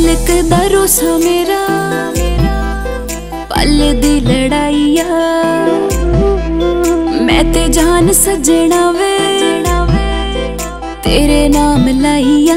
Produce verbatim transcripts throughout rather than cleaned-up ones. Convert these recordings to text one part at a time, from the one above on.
पलक दा रोसा मेरा पल दी लड़ाइया मैं ते जान सजना वे तेरे नाम लाइया।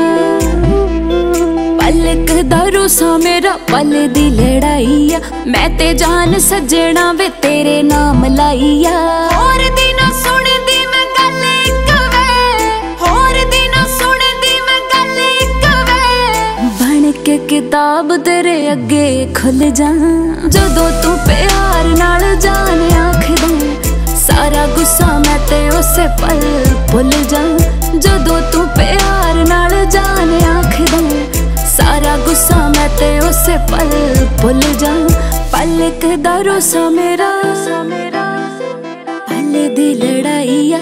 पलक दा रोसा मेरा पल दी लड़ाइया मैं ते जान सजना वे तेरे नाम लाइया। और दिना सुनदी मैं गल इक वे होर दिना सुनदी मैं गल इक वे बन के किताब तेरे अगे खुल जा जदों तू प्यार नाल जान आखदा सारा गुस्सा मैं ते उसे पल भुल जा। जदों तू प्यार नाल जान आखदा सारा गुस्सा मैं ते उसे पल भुल जा। पलक दा रोसा मेरा पल दी लड़ाइया।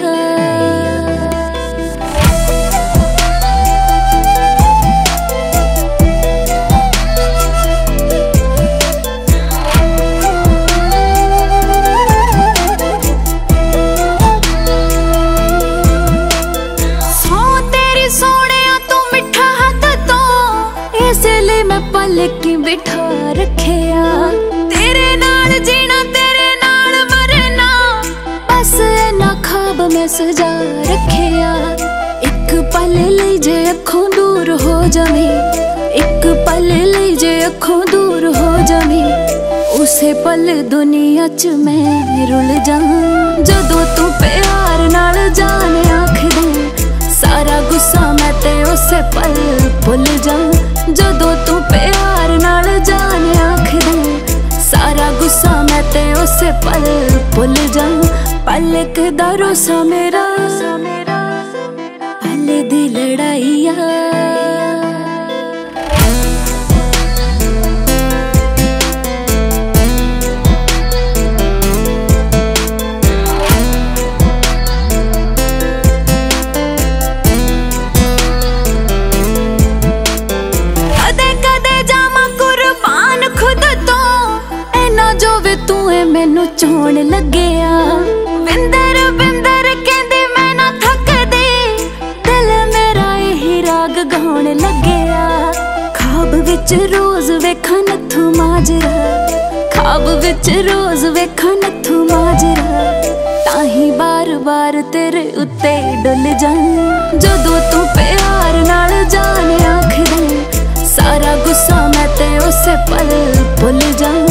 पलक बिठा रखिया तेरे नाल जीना तेरे नाल मरना बस इना ख्वाब मैं सजा रखिया। एक पल ले जे अखों दूर हो जावे एक पल ले जे अखों दूर हो जावे उसे पल दुनिया च मैं रुल जा। जदों तू प्यार नाल जान आखदा सारा गुस्सा मैं ते उसे पल भुल जा। जदों तू प्यार नाल जान आखदा सारा गुस्सा मैं ते उसे पल भुल जा। पलक दा रोसा मेरा पल दी लड़ाइया। मैनू चोण लग्या विंदर विंदर कहंदे मैं ना थकदी दिल मेरा यही राग गाउण लग्या। ख्वाब विच रोज वेखां नत्थू माजरा ख्वाब विच रोज वेखां नत्थू माजरा ताही बार बार तेरे उत्ते डुल जा। जदों तू प्यार नाल जान आखदा सारा गुस्सा मैं ते उसे पल भुल जा।